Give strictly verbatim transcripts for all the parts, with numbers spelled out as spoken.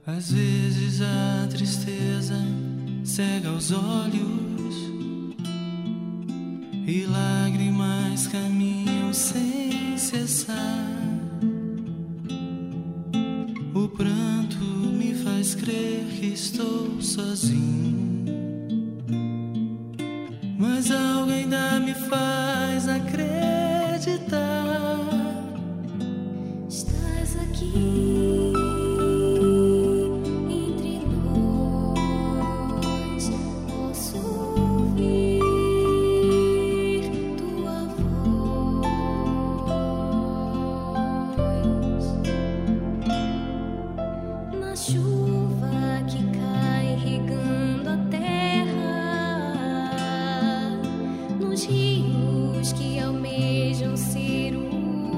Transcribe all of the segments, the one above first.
Às vezes a tristeza cega os olhos e lágrimas caminham sem cessar. O pranto me faz crer que estou sozinho, mas algo ainda me faz acreditar. Estás aqui entre nós, posso ouvir tua voz na chuva que cai regando a terra, nos rios que almejam ser o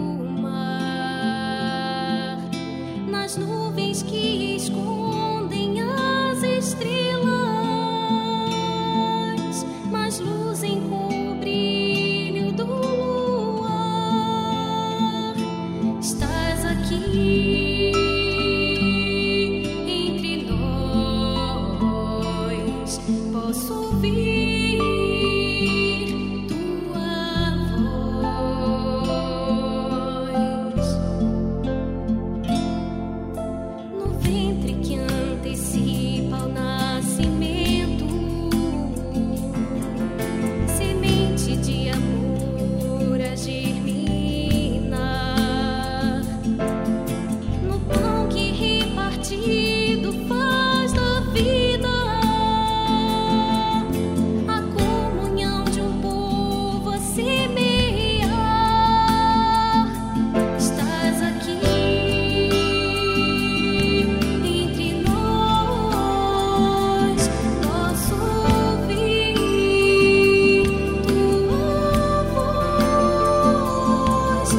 mar, nas nuvens que escondem as estrelas, mas luzem com o brilho do luar. Estás aqui entre nós, posso ouvir tua voz no ventre que antecipa o nascimento, semente de amor a germinar, no pão que repartido faz da vida a comunhão de um povo a semear. Estás aqui entre nós, posso ouvir tua voz.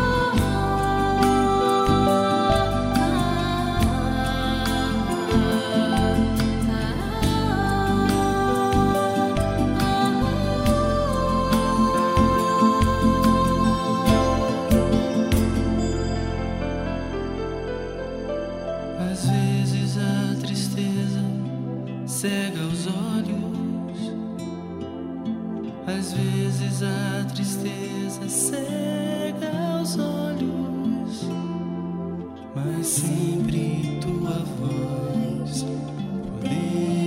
Às vezes a tristeza cega os olhos, às vezes a tristeza cega os olhos, mas sempre tua voz poder